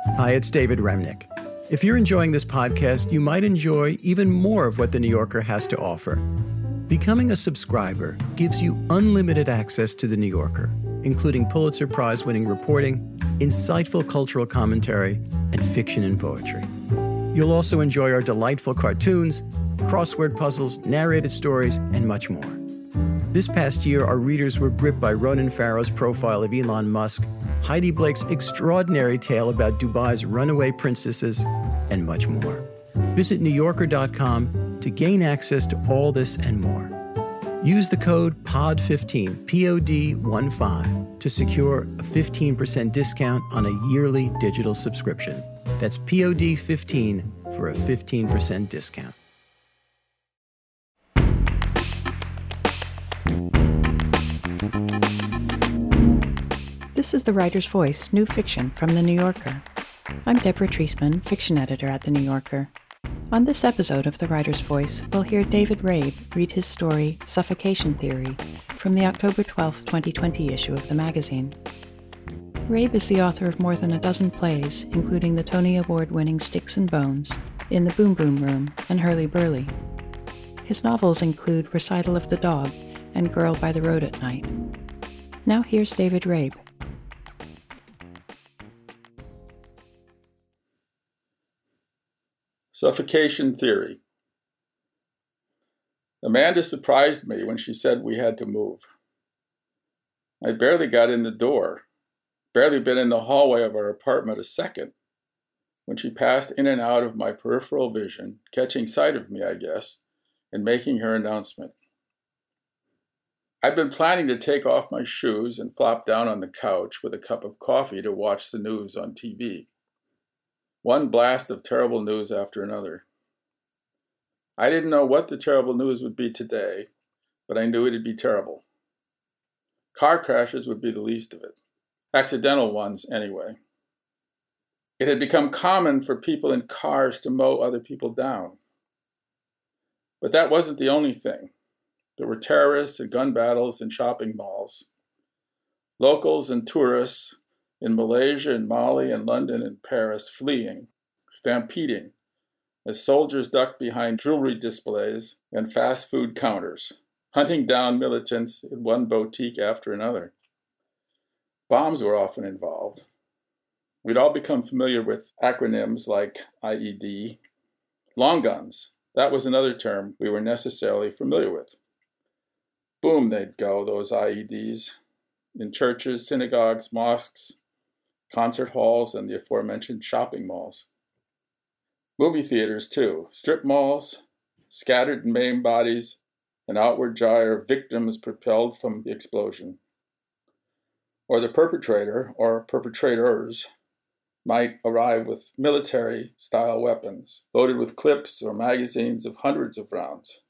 Hi, it's David Remnick. If you're enjoying this podcast, you might enjoy even more of what The New Yorker has to offer. Becoming a subscriber gives you unlimited access to The New Yorker, including Pulitzer Prize-winning reporting, insightful cultural commentary, and fiction and poetry. You'll also enjoy our delightful cartoons, crossword puzzles, narrated stories, and much more. This past year, our readers were gripped by Ronan Farrow's profile of Elon Musk, Heidi Blake's extraordinary tale about Dubai's runaway princesses, and much more. Visit NewYorker.com to gain access to all this and more. Use the code POD15, POD15, to secure a 15% discount on a yearly digital subscription. That's POD15 for a 15% discount. This is The Writer's Voice, new fiction from The New Yorker. I'm Deborah Treisman, fiction editor at The New Yorker. On this episode of The Writer's Voice, we'll hear David Rabe read his story, Suffocation Theory, from the October 12, 2020 issue of the magazine. Rabe is the author of more than a dozen plays, including the Tony Award-winning Sticks and Bones, In the Boom Boom Room, and Hurly Burly. His novels include Recital of the Dog and Girl by the Road at Night. Now here's David Rabe. Suffocation Theory. Amanda surprised me when she said we had to move. I barely got in the door, barely been in the hallway of our apartment a second, when she passed in and out of my peripheral vision, catching sight of me, I guess, and making her announcement. I'd been planning to take off my shoes and flop down on the couch with a cup of coffee to watch the news on TV. One blast of terrible news after another. I didn't know what the terrible news would be today, but I knew it'd be terrible. Car crashes would be the least of it. Accidental ones, anyway. It had become common for people in cars to mow other people down. But that wasn't the only thing. There were terrorists and gun battles in shopping malls. Locals and tourists in Malaysia and Mali and London and Paris fleeing, stampeding, as soldiers ducked behind jewelry displays and fast food counters, hunting down militants in one boutique after another. Bombs were often involved. We'd all become familiar with acronyms like IED. Long guns, that was another term we were necessarily familiar with. Boom, they'd go, those IEDs, in churches, synagogues, mosques, concert halls, and the aforementioned shopping malls. Movie theaters, too. Strip malls, scattered and maimed bodies, an outward gyre of victims propelled from the explosion. Or the perpetrator, or perpetrators, might arrive with military-style weapons, loaded with clips or magazines of hundreds of rounds.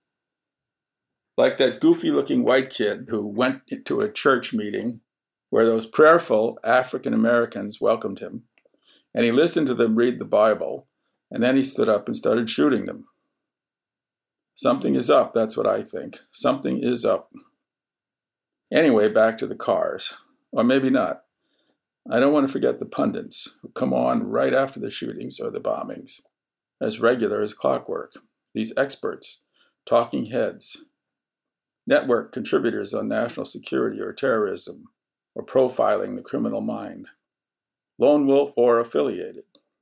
Like that goofy-looking white kid who went into a church meeting where those prayerful African Americans welcomed him, and he listened to them read the Bible, and then he stood up and started shooting them. Something is up, that's what I think. Something is up. Anyway, back to the cars. Or maybe not. I don't want to forget the pundits who come on right after the shootings or the bombings, as regular as clockwork. These experts, talking heads, network contributors on national security or terrorism, or profiling the criminal mind, lone wolf or affiliated.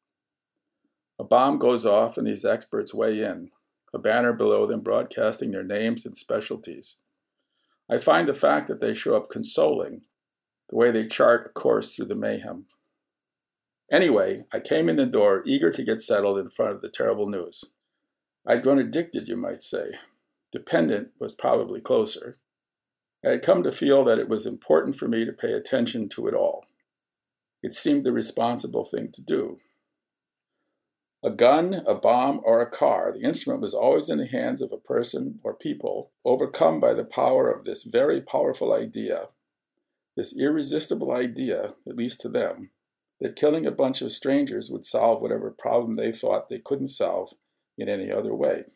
A bomb goes off and these experts weigh in, a banner below them broadcasting their names and specialties. I find the fact that they show up consoling, the way they chart a course through the mayhem. Anyway, I came in the door eager to get settled in front of the terrible news. I'd grown addicted, you might say. Dependent was probably closer. I had come to feel that it was important for me to pay attention to it all. It seemed the responsible thing to do. A gun, a bomb, or a car, the instrument was always in the hands of a person or people overcome by the power of this very powerful idea, this irresistible idea, at least to them, that killing a bunch of strangers would solve whatever problem they thought they couldn't solve in any other way.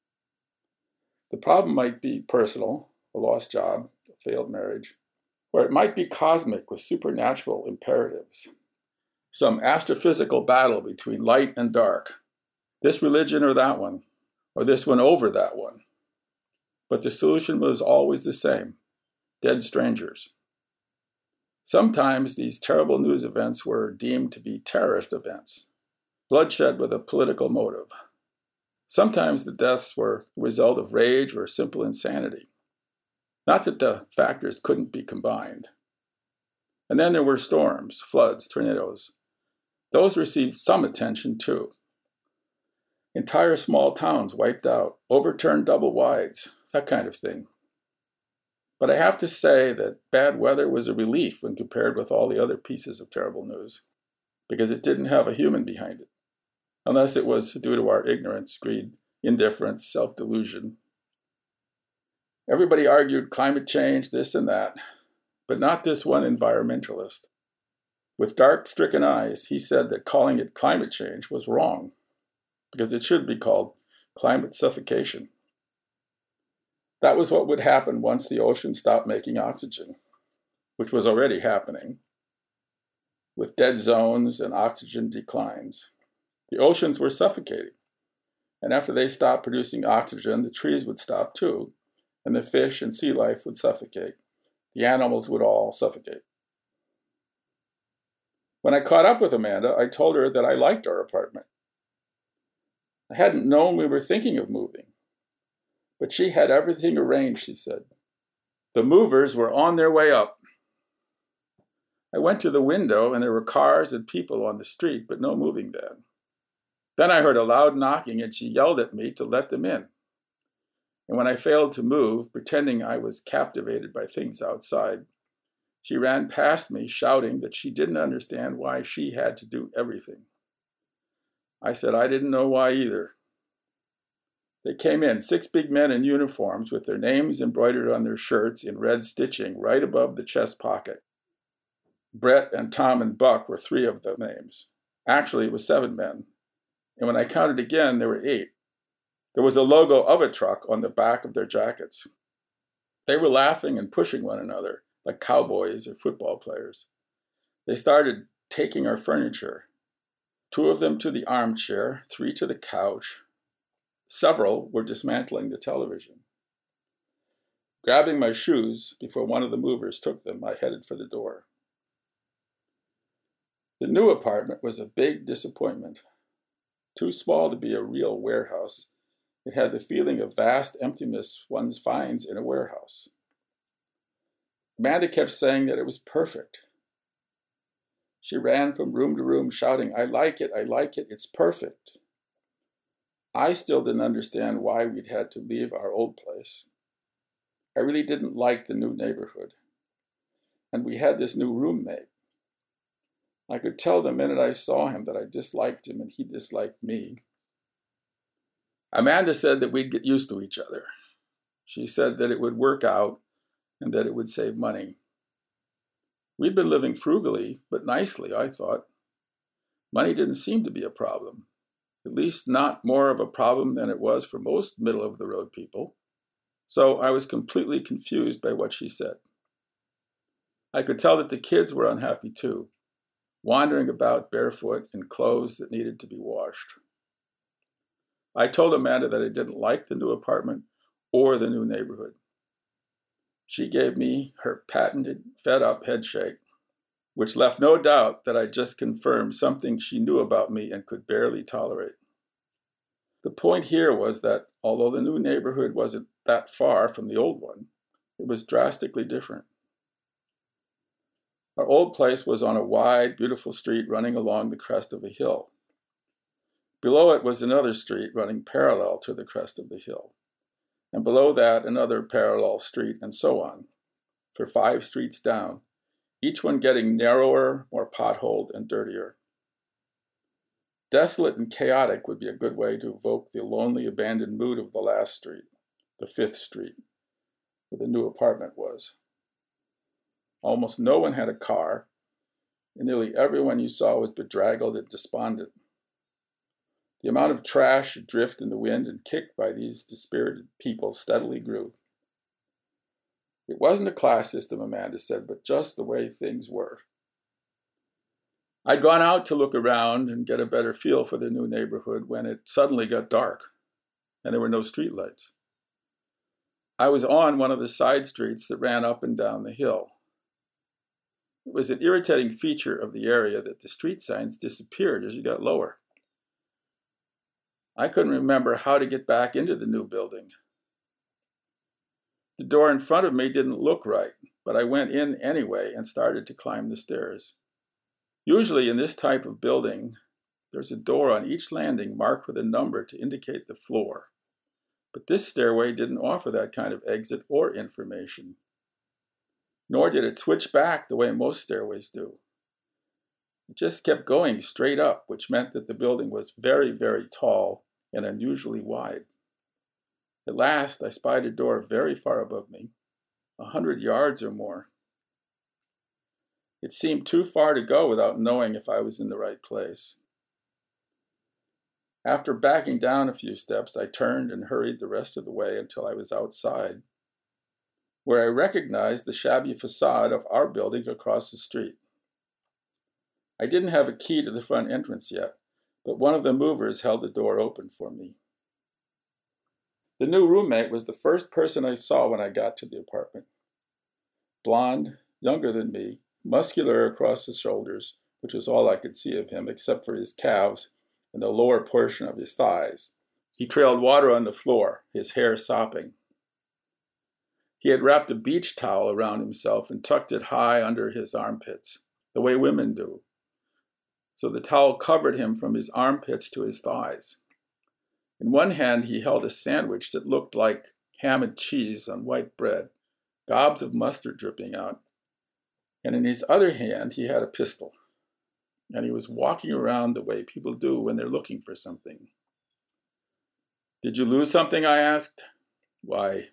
The problem might be personal, a lost job, a failed marriage, or it might be cosmic with supernatural imperatives. some astrophysical battle between light and dark, this religion or that one, or this one over that one. But the solution was always the same: dead strangers. Sometimes these terrible news events were deemed to be terrorist events, bloodshed with a political motive. Sometimes the deaths were the result of rage or simple insanity. Not that the factors couldn't be combined. And then there were storms, floods, tornadoes. Those received some attention too. Entire small towns wiped out, overturned double wides, that kind of thing. But I have to say that bad weather was a relief when compared with all the other pieces of terrible news, because it didn't have a human behind it, unless it was due to our ignorance, greed, indifference, self-delusion. Everybody argued climate change, this and that, but not this one environmentalist. With dark, stricken eyes, he said that calling it climate change was wrong, because it should be called climate suffocation. That was what would happen once the ocean stopped making oxygen, which was already happening, with dead zones and oxygen declines. The oceans were suffocating, and after they stopped producing oxygen, the trees would stop too, and the fish and sea life would suffocate. The animals would all suffocate. When I caught up with Amanda, I told her that I liked our apartment. I hadn't known we were thinking of moving, but she had everything arranged, she said. The movers were on their way up. I went to the window, and there were cars and people on the street, but no moving van. Then I heard a loud knocking, and she yelled at me to let them in. And when I failed to move, pretending I was captivated by things outside, she ran past me, shouting that she didn't understand why she had to do everything. I said I didn't know why either. They came in, 6 big men in uniforms with their names embroidered on their shirts in red stitching right above the chest pocket. Brett and Tom and Buck were 3 of the names. Actually, it was 7 men. And when I counted again, there were 8. There was a logo of a truck on the back of their jackets. They were laughing and pushing one another, like cowboys or football players. They started taking our furniture. 2 of them to the armchair, 3 to the couch. Several were dismantling the television. Grabbing my shoes before one of the movers took them, I headed for the door. The new apartment was a big disappointment. Too small to be a real warehouse, it had the feeling of vast emptiness one finds in a warehouse. Amanda kept saying that it was perfect. She ran from room to room shouting, I like it, it's perfect. I still didn't understand why we'd had to leave our old place. I really didn't like the new neighborhood. And we had this new roommate. I could tell the minute I saw him that I disliked him and he disliked me. Amanda said that we'd get used to each other. She said that it would work out and that it would save money. We'd been living frugally, but nicely, I thought. Money didn't seem to be a problem, at least not more of a problem than it was for most middle-of-the-road people. So I was completely confused by what she said. I could tell that the kids were unhappy too, wandering about barefoot in clothes that needed to be washed. I told Amanda that I didn't like the new apartment or the new neighborhood. She gave me her patented fed-up headshake, which left no doubt that I just confirmed something she knew about me and could barely tolerate. The point here was that although the new neighborhood wasn't that far from the old one, it was drastically different. Our old place was on a wide, beautiful street running along the crest of a hill. Below it was another street running parallel to the crest of the hill, and below that another parallel street, and so on, for 5 streets down, each one getting narrower, more potholed, and dirtier. Desolate and chaotic would be a good way to evoke the lonely, abandoned mood of the last street, the 5th street, where the new apartment was. Almost no one had a car, and nearly everyone you saw was bedraggled and despondent. The amount of trash adrift in the wind and kicked by these dispirited people steadily grew. It wasn't a class system, Amanda said, but just the way things were. I'd gone out to look around and get a better feel for the new neighborhood when it suddenly got dark and there were no streetlights. I was on one of the side streets that ran up and down the hill. It was an irritating feature of the area that the street signs disappeared as you got lower. I couldn't remember how to get back into the new building. The door in front of me didn't look right, but I went in anyway and started to climb the stairs. Usually in this type of building, there's a door on each landing marked with a number to indicate the floor. But this stairway didn't offer that kind of exit or information. Nor did it switch back the way most stairways do. It just kept going straight up, which meant that the building was very, very tall and unusually wide. At last, I spied a door very far above me, 100 yards or more. It seemed too far to go without knowing if I was in the right place. After backing down a few steps, I turned and hurried the rest of the way until I was outside, where I recognized the shabby facade of our building across the street. I didn't have a key to the front entrance yet, but one of the movers held the door open for me. The new roommate was the first person I saw when I got to the apartment. Blonde, younger than me, muscular across the shoulders, which was all I could see of him except for his calves and the lower portion of his thighs. He trailed water on the floor, his hair sopping. He had wrapped a beach towel around himself and tucked it high under his armpits, the way women do. So the towel covered him from his armpits to his thighs. In one hand, he held a sandwich that looked like ham and cheese on white bread, gobs of mustard dripping out. And in his other hand, he had a pistol. And he was walking around the way people do when they're looking for something. "Did you lose something?" I asked. "Why,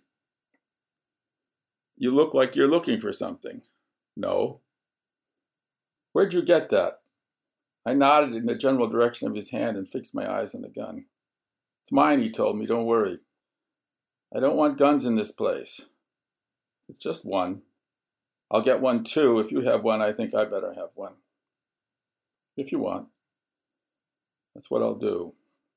you look like you're looking for something." "No." "Where'd you get that?" I nodded in the general direction of his hand and fixed my eyes on the gun. "It's mine," he told me. "Don't worry. I don't want guns in this place." "It's just one." "I'll get one too. If you have one, I think I better have one." "If you want. That's what I'll do."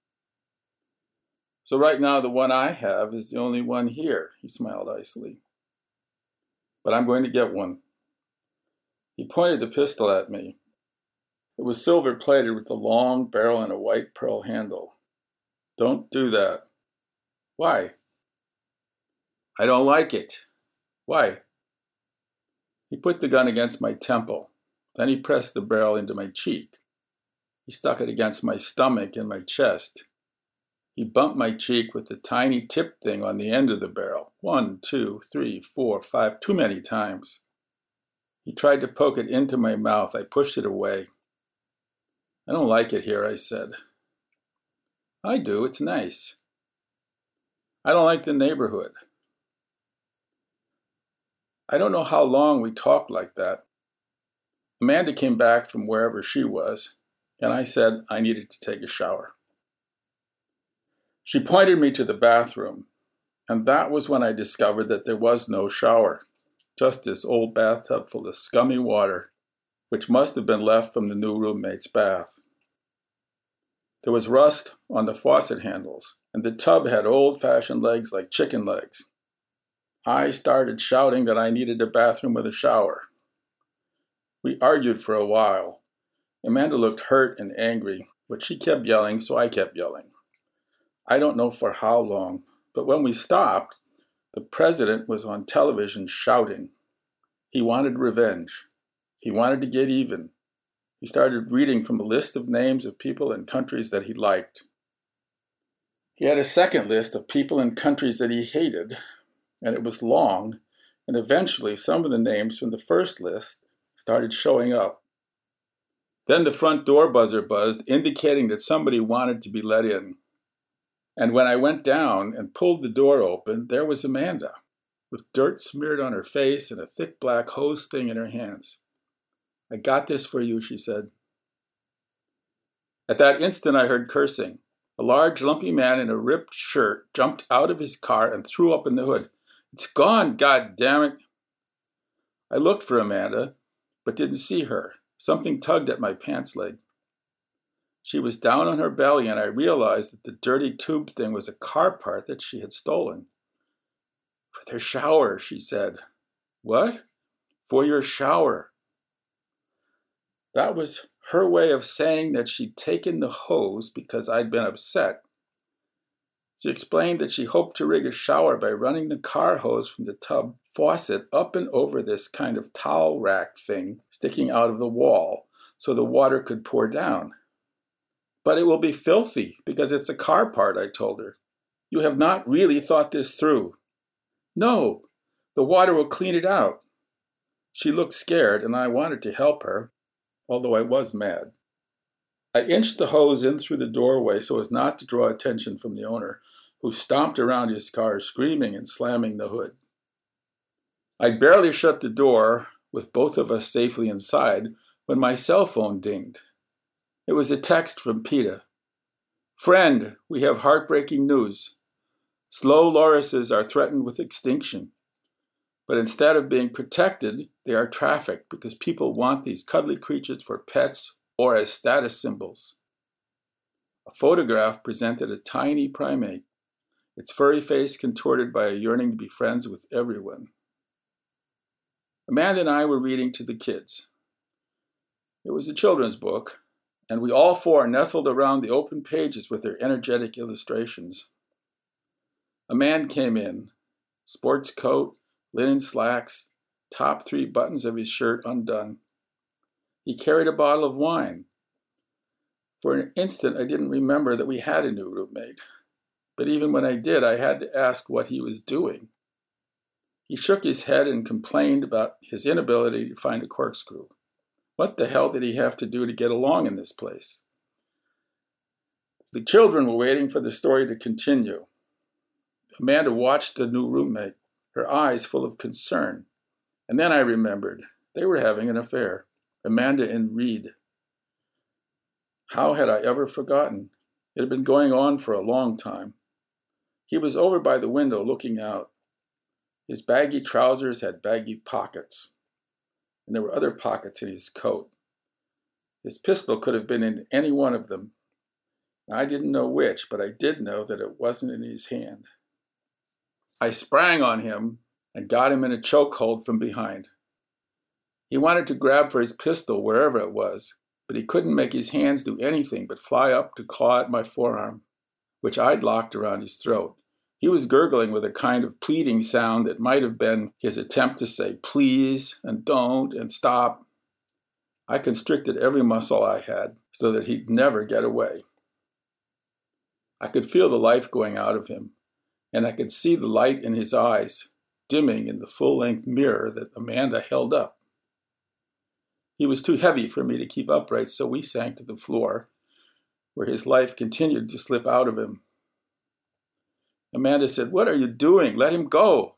"So right now the one I have is the only one here," he smiled icily. "But I'm going to get one." He pointed the pistol at me. It was silver-plated with a long barrel and a white pearl handle. "Don't do that." "Why?" "I don't like it." "Why?" He put the gun against my temple. Then he pressed the barrel into my cheek. He stuck it against my stomach and my chest. He bumped my cheek with the tiny tip thing on the end of the barrel. 1, 2, 3, 4, 5, too many times. He tried to poke it into my mouth. I pushed it away. "I don't like it here," I said. "I do. It's nice." "I don't like the neighborhood." I don't know how long we talked like that. Amanda came back from wherever she was, and I said I needed to take a shower. She pointed me to the bathroom, and that was when I discovered that there was no shower, just this old bathtub full of scummy water, which must have been left from the new roommate's bath. There was rust on the faucet handles, and the tub had old-fashioned legs like chicken legs. I started shouting that I needed a bathroom with a shower. We argued for a while. Amanda looked hurt and angry, but she kept yelling, so I kept yelling. I don't know for how long, but when we stopped, the president was on television shouting. He wanted revenge. He wanted to get even. He started reading from a list of names of people and countries that he liked. He had a second list of people and countries that he hated, and it was long, and eventually some of the names from the first list started showing up. Then the front door buzzer buzzed, indicating that somebody wanted to be let in. And when I went down and pulled the door open, there was Amanda, with dirt smeared on her face and a thick black hose thing in her hands. "I got this for you," she said. At that instant I heard cursing. A large, lumpy man in a ripped shirt jumped out of his car and threw open the hood. "It's gone, God damn it!" I looked for Amanda, but didn't see her, Something tugged at my pants leg. She was down on her belly, and I realized that the dirty tube thing was a car part that she had stolen. "For their shower," she said. "What?" "For your shower." That was her way of saying that she'd taken the hose because I'd been upset. She explained that she hoped to rig a shower by running the car hose from the tub faucet up and over this kind of towel rack thing sticking out of the wall so the water could pour down. "But it will be filthy because it's a car part," I told her. "You have not really thought this through." "No, the water will clean it out." She looked scared, and I wanted to help her, although I was mad. I inched the hose in through the doorway so as not to draw attention from the owner, who stomped around his car screaming and slamming the hood. I'd barely shut the door, with both of us safely inside, when my cell phone dinged. It was a text from PETA. "Friend, we have heartbreaking news. Slow lorises are threatened with extinction. But instead of being protected, they are trafficked because people want these cuddly creatures for pets or as status symbols." A photograph presented a tiny primate, its furry face contorted by a yearning to be friends with everyone. Amanda and I were reading to the kids. It was a children's book, and we all four nestled around the open pages with their energetic illustrations. A man came in, sports coat, linen slacks, top 3 buttons of his shirt undone. He carried a bottle of wine. For an instant, I didn't remember that we had a new roommate. But even when I did, I had to ask what he was doing. He shook his head and complained about his inability to find a corkscrew. What the hell did he have to do to get along in this place? The children were waiting for the story to continue. Amanda watched the new roommate, her eyes full of concern. And then I remembered. They were having an affair. Amanda and Reed. How had I ever forgotten? It had been going on for a long time. He was over by the window looking out. His baggy trousers had baggy pockets, and there were other pockets in his coat. His pistol could have been in any one of them. I didn't know which, but I did know that it wasn't in his hand. I sprang on him and got him in a chokehold from behind. He wanted to grab for his pistol wherever it was, but he couldn't make his hands do anything but fly up to claw at my forearm, which I'd locked around his throat. He was gurgling with a kind of pleading sound that might have been his attempt to say please and don't and stop. I constricted every muscle I had so that he'd never get away. I could feel the life going out of him, and I could see the light in his eyes dimming in the full-length mirror that Amanda held up. He was too heavy for me to keep upright, so we sank to the floor, where his life continued to slip out of him. Amanda said, "What are you doing? Let him go."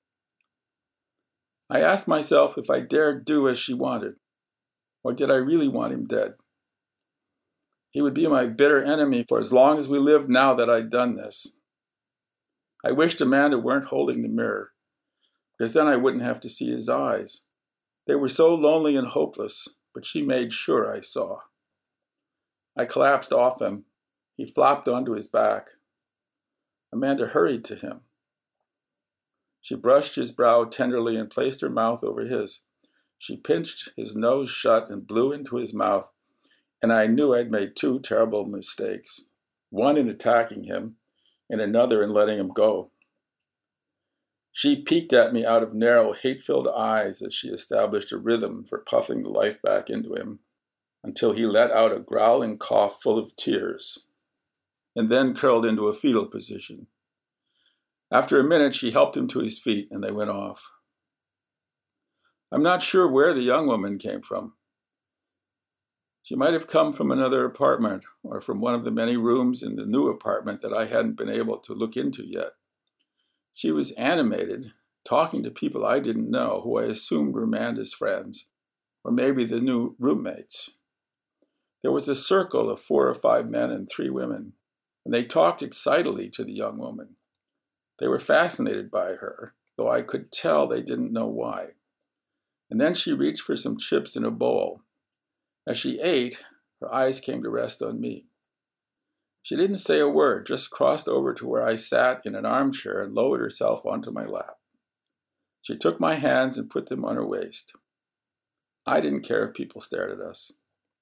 I asked myself if I dared do as she wanted, or did I really want him dead? He would be my bitter enemy for as long as we lived now that I'd done this. I wished Amanda weren't holding the mirror, because then I wouldn't have to see his eyes. They were so lonely and hopeless, but she made sure I saw. I collapsed off him. He flopped onto his back. Amanda hurried to him. She brushed his brow tenderly and placed her mouth over his. She pinched his nose shut and blew into his mouth, and I knew I'd made 2 terrible mistakes, one in attacking him and another in letting him go. She peeked at me out of narrow, hate-filled eyes as she established a rhythm for puffing the life back into him until he let out a growling cough full of tears and then curled into a fetal position. After a minute, she helped him to his feet and they went off. I'm not sure where the young woman came from. She might have come from another apartment or from one of the many rooms in the new apartment that I hadn't been able to look into yet. She was animated, talking to people I didn't know, who I assumed were Amanda's friends, or maybe the new roommates. There was a circle of 4 or 5 men and 3 women, and they talked excitedly to the young woman. They were fascinated by her, though I could tell they didn't know why. And then she reached for some chips in a bowl. As she ate, her eyes came to rest on me. She didn't say a word, just crossed over to where I sat in an armchair and lowered herself onto my lap. She took my hands and put them on her waist. I didn't care if people stared at us.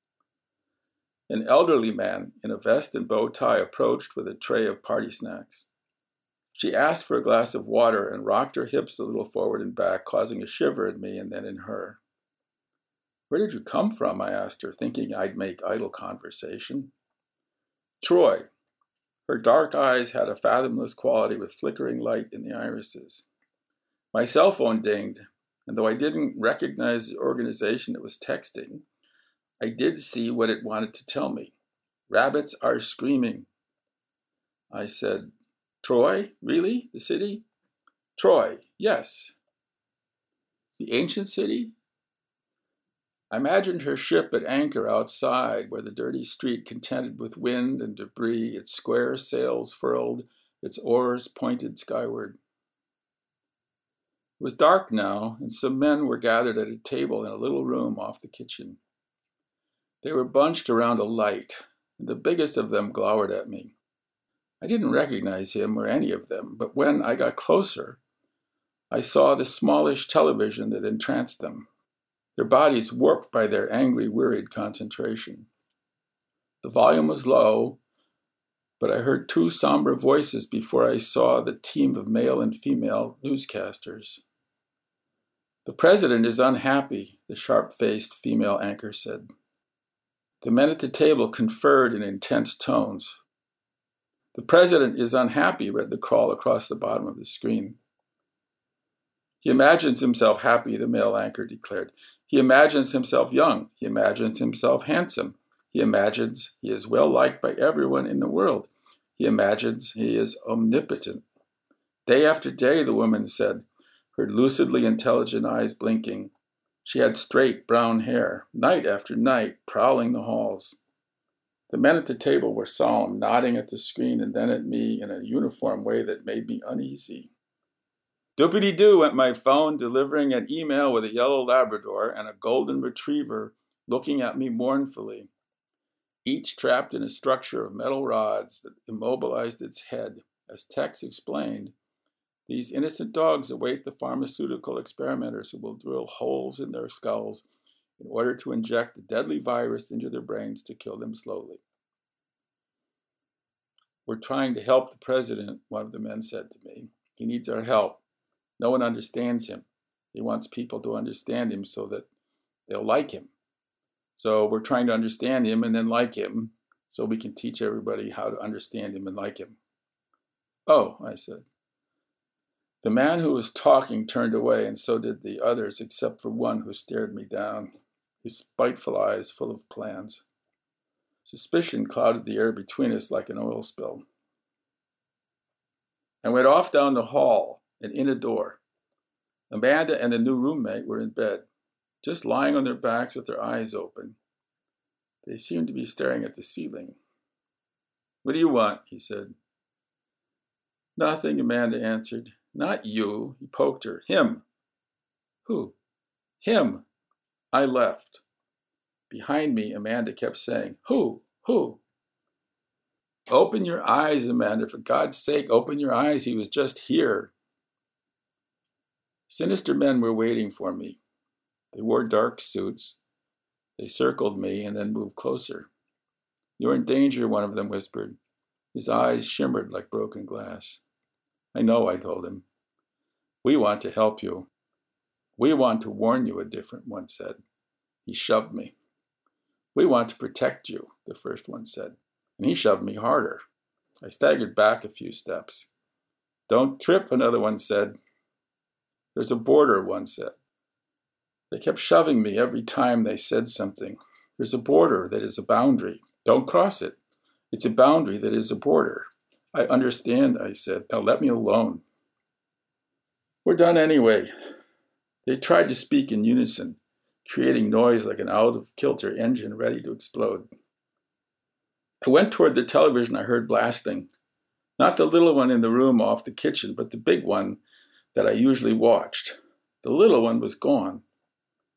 An elderly man in a vest and bow tie approached with a tray of party snacks. She asked for a glass of water and rocked her hips a little forward and back, causing a shiver in me and then in her. "Where did you come from?" I asked her, thinking I'd make idle conversation. "Troy." Her dark eyes had a fathomless quality with flickering light in the irises. My cell phone dinged, and though I didn't recognize the organization that was texting, I did see what it wanted to tell me. "Rabbits are screaming." I said, "Troy? Really? The city?" "Troy, yes." "The ancient city?" I imagined her ship at anchor outside where the dirty street contended with wind and debris, its square sails furled, its oars pointed skyward. It was dark now, and some men were gathered at a table in a little room off the kitchen. They were bunched around a light, and the biggest of them glowered at me. I didn't recognize him or any of them, but when I got closer, I saw the smallish television that entranced them, their bodies warped by their angry, wearied concentration. The volume was low, but I heard two somber voices before I saw the team of male and female newscasters. "The president is unhappy," the sharp-faced female anchor said. The men at the table conferred in intense tones. "The president is unhappy," read the crawl across the bottom of the screen. "He imagines himself happy," the male anchor declared. "He imagines himself young. He imagines himself handsome. He imagines he is well liked by everyone in the world. He imagines he is omnipotent." "Day after day," the woman said, her lucidly intelligent eyes blinking. She had straight brown hair, night after night, prowling the halls. The men at the table were solemn, nodding at the screen and then at me in a uniform way that made me uneasy. Doopity-doo went my phone, delivering an email with a yellow Labrador and a golden retriever looking at me mournfully, each trapped in a structure of metal rods that immobilized its head. As Tex explained, these innocent dogs await the pharmaceutical experimenters who will drill holes in their skulls in order to inject a deadly virus into their brains to kill them slowly. "We're trying to help the president," one of the men said to me. "He needs our help. No one understands him. He wants people to understand him so that they'll like him. So we're trying to understand him and then like him so we can teach everybody how to understand him and like him." "Oh," I said. The man who was talking turned away, and so did the others except for one who stared me down, his spiteful eyes full of plans. Suspicion clouded the air between us like an oil spill. I went off down the hall and in a door. Amanda and the new roommate were in bed, just lying on their backs with their eyes open. They seemed to be staring at the ceiling. "What do you want?" he said. "Nothing," Amanda answered. "Not you." He poked her. "Him." "Who?" "Him." I left. Behind me, Amanda kept saying, "Who? Who?" "Open your eyes, Amanda. For God's sake, open your eyes. He was just here." Sinister men were waiting for me. They wore dark suits. They circled me and then moved closer. "You're in danger," one of them whispered. His eyes shimmered like broken glass. "I know," I told him. "We want to help you." "We want to warn you," a different one said. He shoved me. "We want to protect you," the first one said, and he shoved me harder. I staggered back a few steps. "Don't trip," another one said. "There's a border," one said. They kept shoving me every time they said something. "There's a border that is a boundary. Don't cross it. It's a boundary that is a border." "I understand," I said. "Now let me alone." "We're done anyway." They tried to speak in unison, creating noise like an out-of-kilter engine ready to explode. I went toward the television I heard blasting. Not the little one in the room off the kitchen, but the big one that I usually watched. The little one was gone.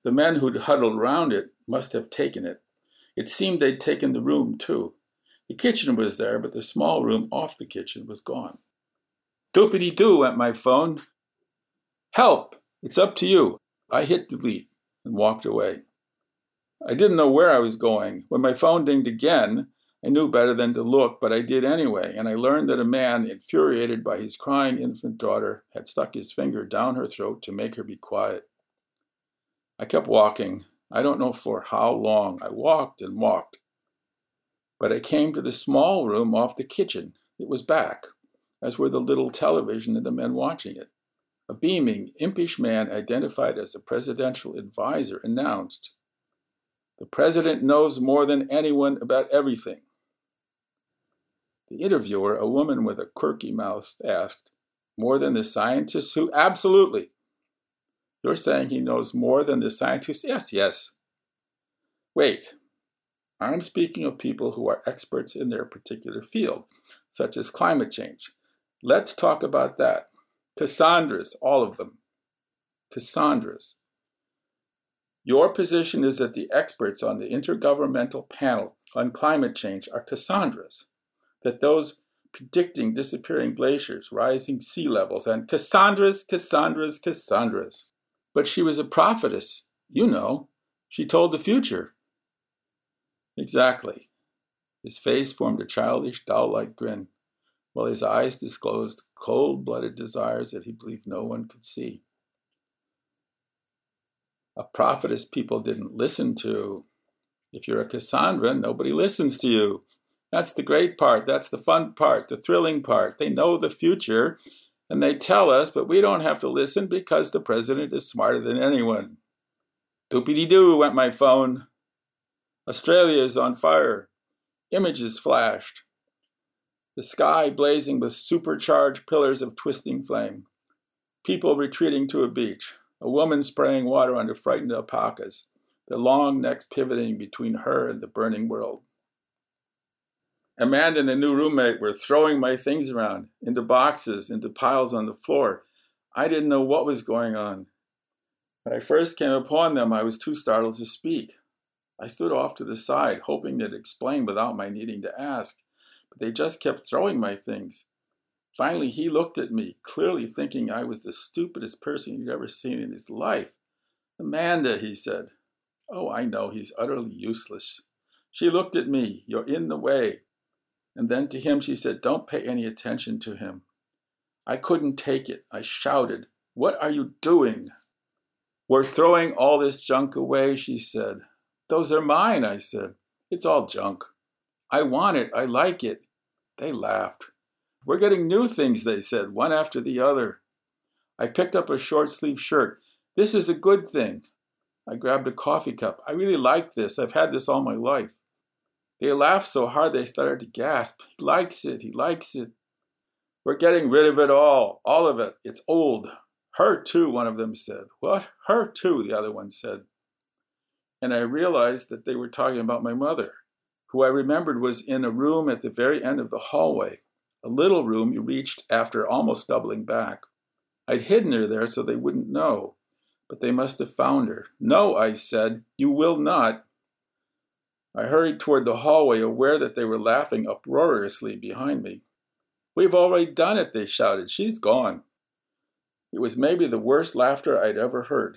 The men who'd huddled round it must have taken it. It seemed they'd taken the room, too. The kitchen was there, but the small room off the kitchen was gone. Doopity-doo went my phone. Help! It's up to you. I hit delete and walked away. I didn't know where I was going. When my phone dinged again, I knew better than to look, but I did anyway, and I learned that a man, infuriated by his crying infant daughter, had stuck his finger down her throat to make her be quiet. I kept walking. I don't know for how long. I walked and walked. But I came to the small room off the kitchen. It was back, as were the little television and the men watching it. A beaming, impish man identified as a presidential advisor announced, "The president knows more than anyone about everything." The interviewer, a woman with a quirky mouth, asked, "More than the scientists who?" "Absolutely." "You're saying he knows more than the scientists?" Yes. "Wait. I'm speaking of people who are experts in their particular field, such as climate change. Let's talk about that. Cassandras, all of them. Cassandras. Your position is that the experts on the Intergovernmental Panel on Climate Change are Cassandras, that those predicting disappearing glaciers, rising sea levels, and Cassandras. But she was a prophetess. You know, she told the future." "Exactly." His face formed a childish, doll-like grin, while his eyes disclosed cold-blooded desires that he believed no one could see. A prophetess people didn't listen to. If you're a Cassandra, nobody listens to you. That's the great part. That's the fun part, the thrilling part. They know the future, and they tell us, but we don't have to listen because the president is smarter than anyone. Doopity-doo went my phone. Australia is on fire. Images flashed. The sky blazing with supercharged pillars of twisting flame. People retreating to a beach. A woman spraying water onto frightened alpacas, their long necks pivoting between her and the burning world. Amanda and a new roommate were throwing my things around, into boxes, into piles on the floor. I didn't know what was going on. When I first came upon them, I was too startled to speak. I stood off to the side, hoping they'd explain without my needing to ask, but they just kept throwing my things. Finally, he looked at me, clearly thinking I was the stupidest person he'd ever seen in his life. "Amanda," he said. "Oh, I know, he's utterly useless." She looked at me. "You're in the way." And then to him she said, "Don't pay any attention to him." I couldn't take it. I shouted, "What are you doing?" "We're throwing all this junk away," she said. "Those are mine," I said. "It's all junk." "I want it. I like it." They laughed. "We're getting new things," they said, one after the other. I picked up a short-sleeved shirt. "This is a good thing." I grabbed a coffee cup. "I really like this. I've had this all my life." They laughed so hard they started to gasp. "He likes it. He likes it." "We're getting rid of it all of it. It's old." "Her too," one of them said. "What? Her too," the other one said. And I realized that they were talking about my mother, who I remembered was in a room at the very end of the hallway, a little room you reached after almost doubling back. I'd hidden her there so they wouldn't know, but they must have found her. "No," I said, "you will not." I hurried toward the hallway, aware that they were laughing uproariously behind me. "We've already done it," they shouted. "She's gone." It was maybe the worst laughter I'd ever heard.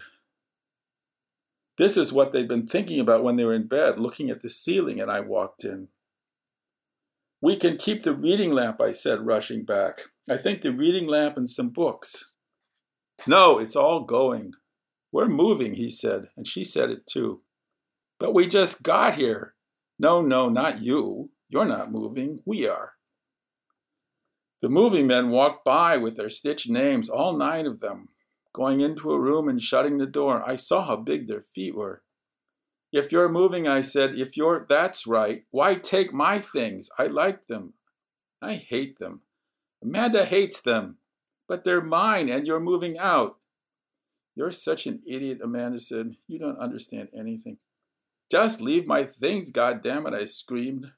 This is what they'd been thinking about when they were in bed, looking at the ceiling, and I walked in. "We can keep the reading lamp," I said, rushing back. "I think the reading lamp and some books." "No, it's all going." "We're moving," he said, and she said it too. "But we just got here." No, not you. You're not moving. We are." The moving men walked by with their stitched names, all 9 of them, going into a room and shutting the door. I saw how big their feet were. "If you're moving," I said, "that's right. Why take my things? I like them." "I hate them." "Amanda hates them." "But they're mine, and you're moving out." "You're such an idiot," Amanda said. "You don't understand anything." "Just leave my things, goddammit," I screamed.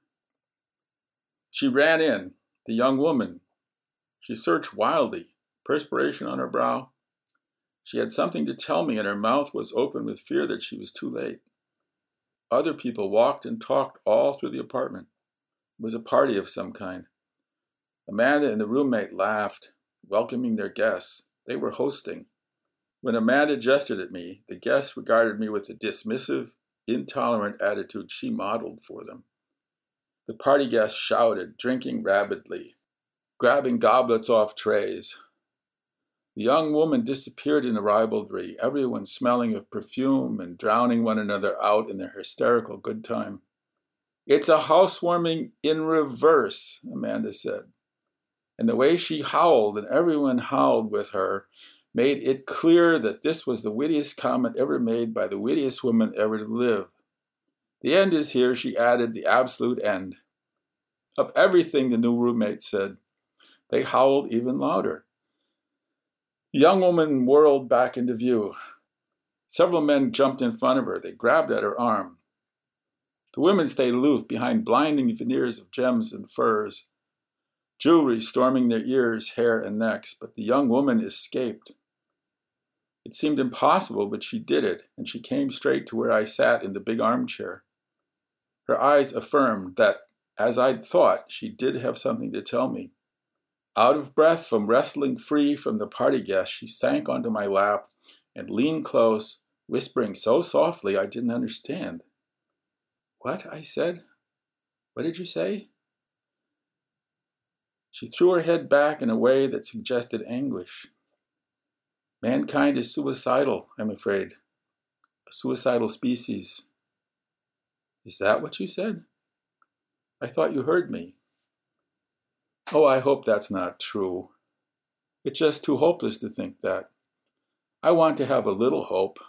She ran in, the young woman. She searched wildly, perspiration on her brow. She had something to tell me, and her mouth was open with fear that she was too late. Other people walked and talked all through the apartment. It was a party of some kind. Amanda and the roommate laughed, welcoming their guests. They were hosting. When Amanda gestured at me, the guests regarded me with the dismissive, intolerant attitude she modeled for them. The party guests shouted, drinking rapidly, grabbing goblets off trays. The young woman disappeared in the ribaldry, everyone smelling of perfume and drowning one another out in their hysterical good time. "It's a housewarming in reverse," Amanda said. And the way she howled, and everyone howled with her, made it clear that this was the wittiest comment ever made by the wittiest woman ever to live. "The end is here," she added, "the absolute end." Of everything, the new roommate said. They howled even louder. The young woman whirled back into view. Several men jumped in front of her. They grabbed at her arm. The women stayed aloof behind blinding veneers of gems and furs, jewelry storming their ears, hair, and necks, but the young woman escaped. It seemed impossible, but she did it, and she came straight to where I sat in the big armchair. Her eyes affirmed that, as I'd thought, she did have something to tell me. Out of breath from wrestling free from the party guests, she sank onto my lap and leaned close, whispering so softly I didn't understand. "What?" I said. "What did you say?" She threw her head back in a way that suggested anguish. "Mankind is suicidal, I'm afraid. A suicidal species." "Is that what you said? I thought you heard me." "Oh, I hope that's not true. It's just too hopeless to think that. I want to have a little hope.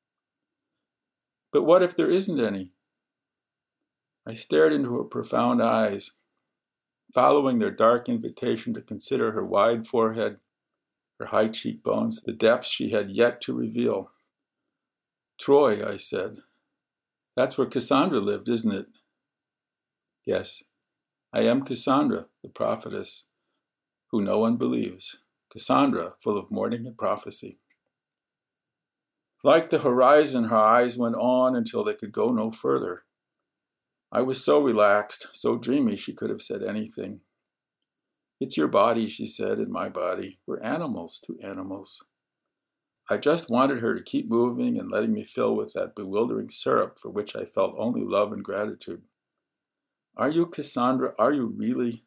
But what if there isn't any?" I stared into her profound eyes, following their dark invitation to consider her wide forehead, her high cheekbones, the depths she had yet to reveal. "Troy," I said. "That's where Cassandra lived, isn't it?" "Yes. I am Cassandra, the prophetess, who no one believes. Cassandra, full of mourning and prophecy." Like the horizon, her eyes went on until they could go no further. I was so relaxed, so dreamy, she could have said anything. "It's your body," she said, "and my body. We're animals, two animals." I just wanted her to keep moving and letting me fill with that bewildering syrup for which I felt only love and gratitude. "Are you Cassandra? Are you really?"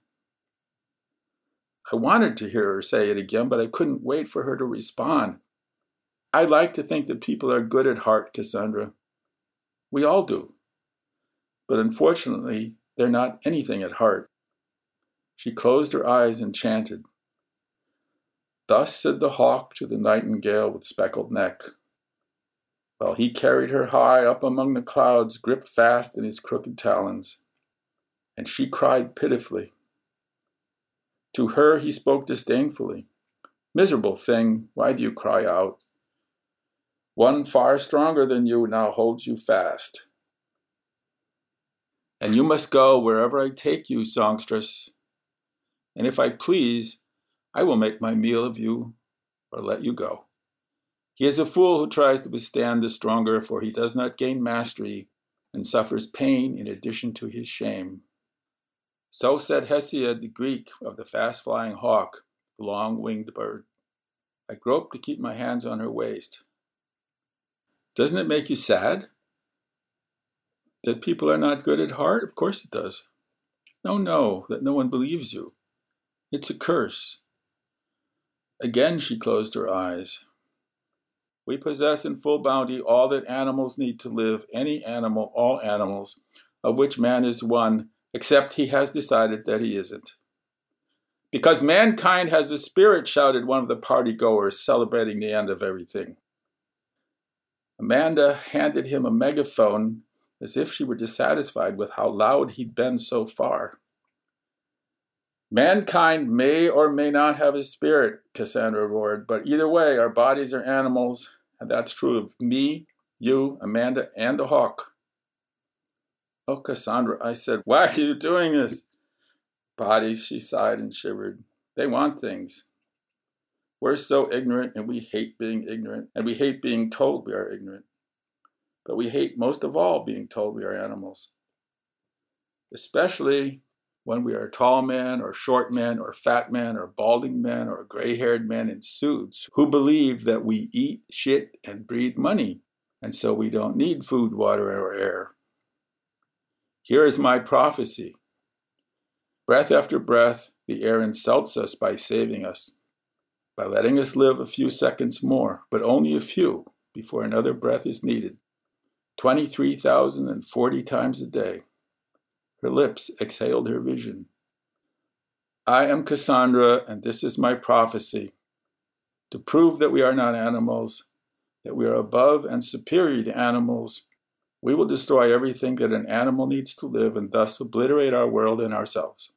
I wanted to hear her say it again, but I couldn't wait for her to respond. "I like to think that people are good at heart, Cassandra. We all do. But unfortunately, they're not anything at heart." She closed her eyes and chanted. "Thus said the hawk to the nightingale with speckled neck, while he carried her high up among the clouds, gripped fast in his crooked talons. And she cried pitifully. To her he spoke disdainfully. 'Miserable thing, why do you cry out? One far stronger than you now holds you fast. And you must go wherever I take you, songstress. And if I please, I will make my meal of you or let you go. He is a fool who tries to withstand the stronger, for he does not gain mastery and suffers pain in addition to his shame.' So said Hesiod, the Greek, of the fast-flying hawk, the long-winged bird. I groped to keep my hands on her waist. Doesn't it make you sad? That people are not good at heart? Of course it does. No, that no one believes you. It's a curse. Again she closed her eyes. We possess in full bounty all that animals need to live, any animal, all animals, of which man is one, except he has decided that he isn't. Because mankind has a spirit, shouted one of the party-goers, celebrating the end of everything. Amanda handed him a megaphone as if she were dissatisfied with how loud he'd been so far. Mankind may or may not have a spirit, Cassandra roared, but either way, our bodies are animals, and that's true of me, you, Amanda, and the hawk. Oh, Cassandra, I said, why are you doing this? Bodies, she sighed and shivered. They want things. We're so ignorant, and we hate being ignorant, and we hate being told we are ignorant. But we hate most of all being told we are animals, especially when we are tall men or short men or fat men or balding men or gray-haired men in suits who believe that we eat, shit, and breathe money, and so we don't need food, water, or air. Here is my prophecy. Breath after breath, the air insults us by saving us, by letting us live a few seconds more, but only a few, before another breath is needed. 23,040 times a day. Her lips exhaled her vision. I am Cassandra, and this is my prophecy. To prove that we are not animals, that we are above and superior to animals, we will destroy everything that an animal needs to live and thus obliterate our world and ourselves.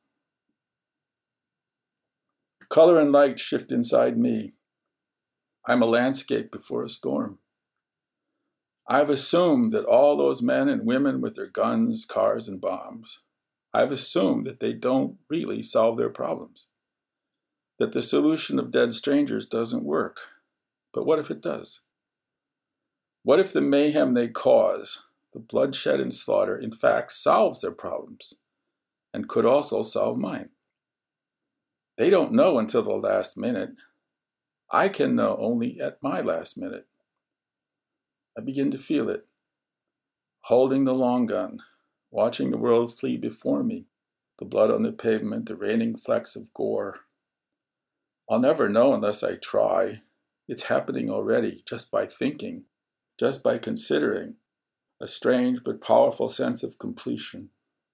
Color and light shift inside me. I'm a landscape before a storm. I've assumed that all those men and women with their guns, cars, and bombs, I've assumed that they don't really solve their problems, that the solution of dead strangers doesn't work. But what if it does? What if the mayhem they cause, the bloodshed and slaughter, in fact solves their problems and could also solve mine? They don't know until the last minute. I can know only at my last minute. I begin to feel it, holding the long gun, watching the world flee before me, the blood on the pavement, the raining flecks of gore. I'll never know unless I try. It's happening already, just by thinking, just by considering, a strange but powerful sense of completion.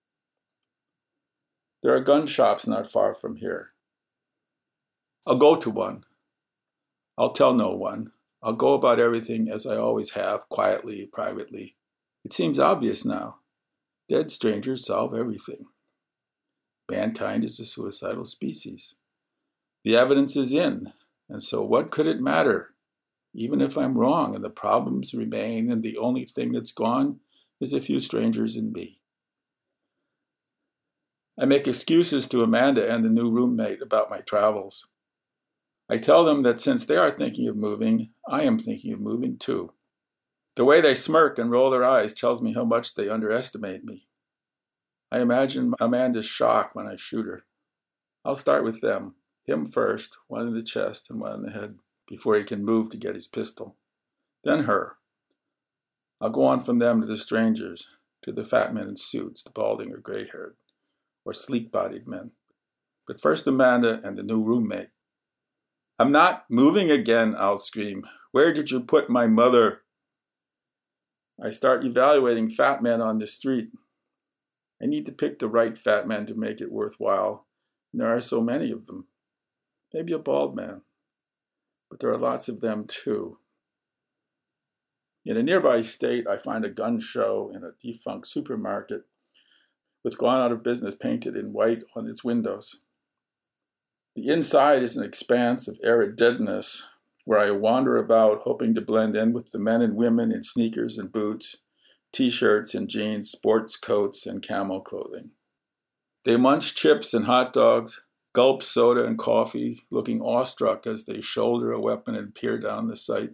There are gun shops not far from here. I'll go to one. I'll tell no one. I'll go about everything as I always have, quietly, privately. It seems obvious now. Dead strangers solve everything. Mankind is a suicidal species. The evidence is in, and so what could it matter? Even if I'm wrong and the problems remain and the only thing that's gone is a few strangers and me. I make excuses to Amanda and the new roommate about my travels. I tell them that since they are thinking of moving, I am thinking of moving too. The way they smirk and roll their eyes tells me how much they underestimate me. I imagine Amanda's shock when I shoot her. I'll start with them, him first, one in the chest and one in the head, before he can move to get his pistol. Then her. I'll go on from them to the strangers, to the fat men in suits, the balding or gray-haired, or sleek-bodied men. But first Amanda and the new roommate. I'm not moving again, I'll scream. Where did you put my mother? I start evaluating fat men on the street. I need to pick the right fat man to make it worthwhile. And there are so many of them. Maybe a bald man. But there are lots of them too. In a nearby state, I find a gun show in a defunct supermarket with gone out of business painted in white on its windows. The inside is an expanse of arid deadness where I wander about hoping to blend in with the men and women in sneakers and boots, t-shirts and jeans, sports coats and camel clothing. They munch chips and hot dogs, gulp soda and coffee, looking awestruck as they shoulder a weapon and peer down the sight.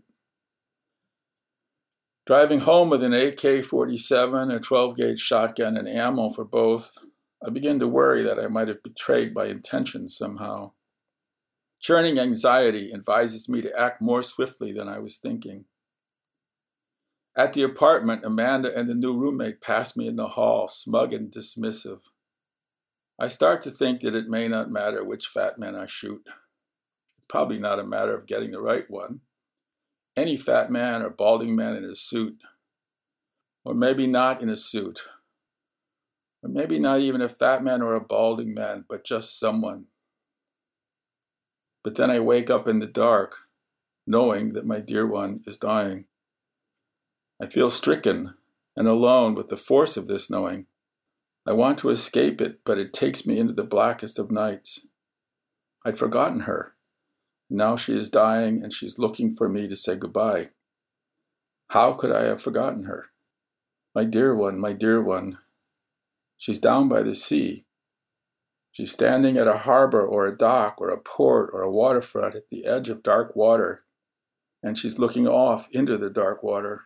Driving home with an AK-47, a 12-gauge shotgun, and ammo for both, I begin to worry that I might have betrayed my intentions somehow. Churning anxiety advises me to act more swiftly than I was thinking. At the apartment, Amanda and the new roommate pass me in the hall, smug and dismissive. I start to think that it may not matter which fat man I shoot. It's probably not a matter of getting the right one. Any fat man or balding man in a suit, or maybe not in a suit, or maybe not even a fat man or a balding man, but just someone. But then I wake up in the dark, knowing that my dear one is dying. I feel stricken and alone with the force of this knowing. I want to escape it, but it takes me into the blackest of nights. I'd forgotten her. Now she is dying and she's looking for me to say goodbye. How could I have forgotten her? My dear one, my dear one. She's down by the sea. She's standing at a harbor or a dock or a port or a waterfront at the edge of dark water, and she's looking off into the dark water.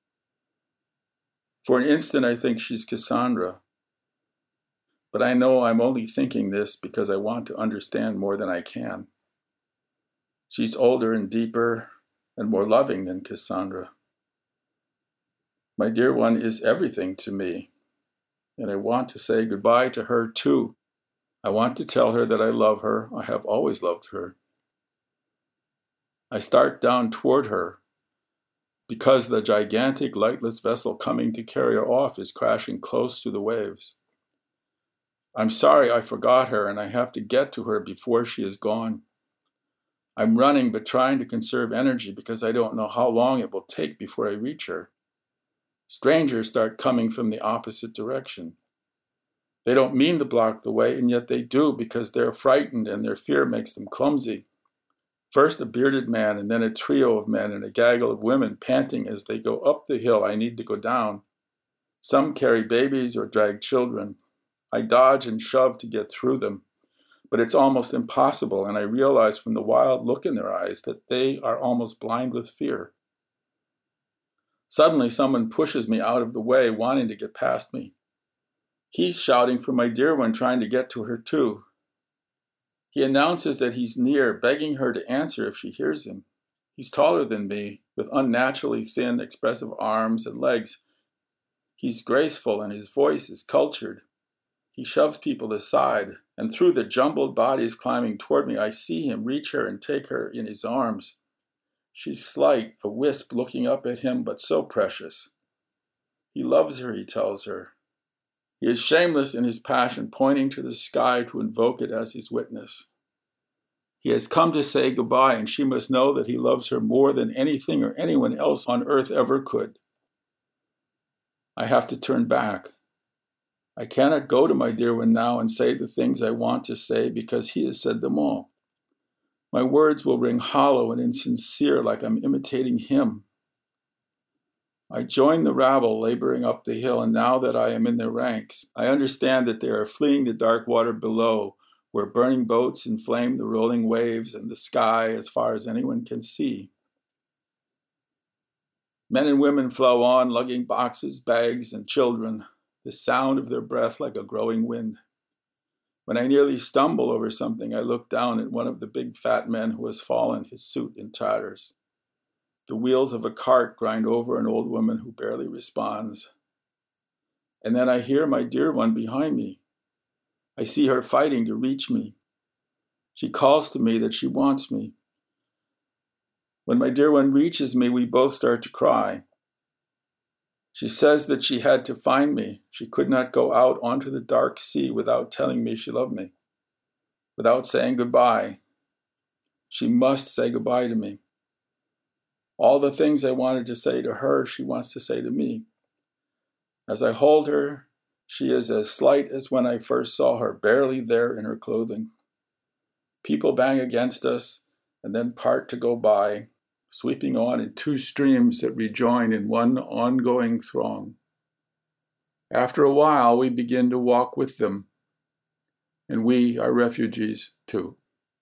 For an instant, I think she's Cassandra, but I know I'm only thinking this because I want to understand more than I can. She's older and deeper and more loving than Cassandra. My dear one is everything to me, and I want to say goodbye to her too. I want to tell her that I love her. I have always loved her. I start down toward her because the gigantic lightless vessel coming to carry her off is crashing close to the waves. I'm sorry I forgot her, and I have to get to her before she is gone. I'm running but trying to conserve energy because I don't know how long it will take before I reach her. Strangers start coming from the opposite direction. They don't mean to block the way, and yet they do because they're frightened and their fear makes them clumsy. First a bearded man, and then a trio of men and a gaggle of women panting as they go up the hill I need to go down. Some carry babies or drag children. I dodge and shove to get through them, but it's almost impossible, and I realize from the wild look in their eyes that they are almost blind with fear. Suddenly someone pushes me out of the way, wanting to get past me. He's shouting for my dear one, trying to get to her too. He announces that he's near, begging her to answer if she hears him. He's taller than me, with unnaturally thin, expressive arms and legs. He's graceful and his voice is cultured. He shoves people aside, and through the jumbled bodies climbing toward me, I see him reach her and take her in his arms. She's slight, a wisp looking up at him, but so precious. He loves her, he tells her. He is shameless in his passion, pointing to the sky to invoke it as his witness. He has come to say goodbye, and she must know that he loves her more than anything or anyone else on earth ever could. I have to turn back. I cannot go to my dear one now and say the things I want to say because he has said them all. My words will ring hollow and insincere, like I'm imitating him. I join the rabble laboring up the hill, and now that I am in their ranks, I understand that they are fleeing the dark water below, where burning boats inflame the rolling waves and the sky as far as anyone can see. Men and women flow on, lugging boxes, bags, and children, the sound of their breath like a growing wind. When I nearly stumble over something, I look down at one of the big fat men who has fallen, his suit in tatters. The wheels of a cart grind over an old woman who barely responds. And then I hear my dear one behind me. I see her fighting to reach me. She calls to me that she wants me. When my dear one reaches me, we both start to cry. She says that she had to find me. She could not go out onto the dark sea without telling me she loved me, without saying goodbye. She must say goodbye to me. All the things I wanted to say to her, she wants to say to me. As I hold her, she is as slight as when I first saw her, barely there in her clothing. People bang against us and then part to go by, sweeping on in two streams that rejoin in one ongoing throng. After a while, we begin to walk with them, and we are refugees too.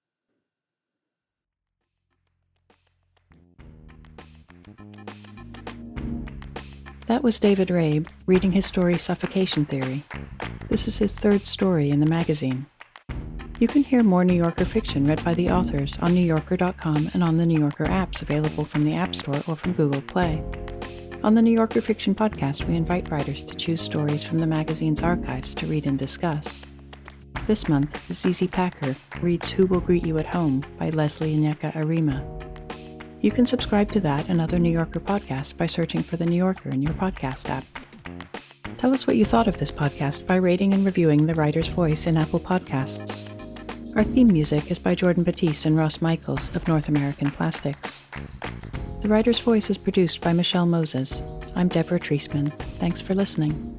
That was David Rabe reading his story Suffocation Theory. This is his third story in the magazine. You can hear more New Yorker fiction read by the authors on NewYorker.com and on the New Yorker apps available from the App Store or from Google Play. On the New Yorker Fiction Podcast, we invite writers to choose stories from the magazine's archives to read and discuss. This month, ZZ Packer reads Who Will Greet You at Home by Leslie Onyeka Arima. You can subscribe to that and other New Yorker podcasts by searching for The New Yorker in your podcast app. Tell us what you thought of this podcast by rating and reviewing The Writer's Voice in Apple Podcasts. Our theme music is by Jordan Batiste and Ross Michaels of North American Plastics. The Writer's Voice is produced by Michelle Moses. I'm Deborah Treisman. Thanks for listening.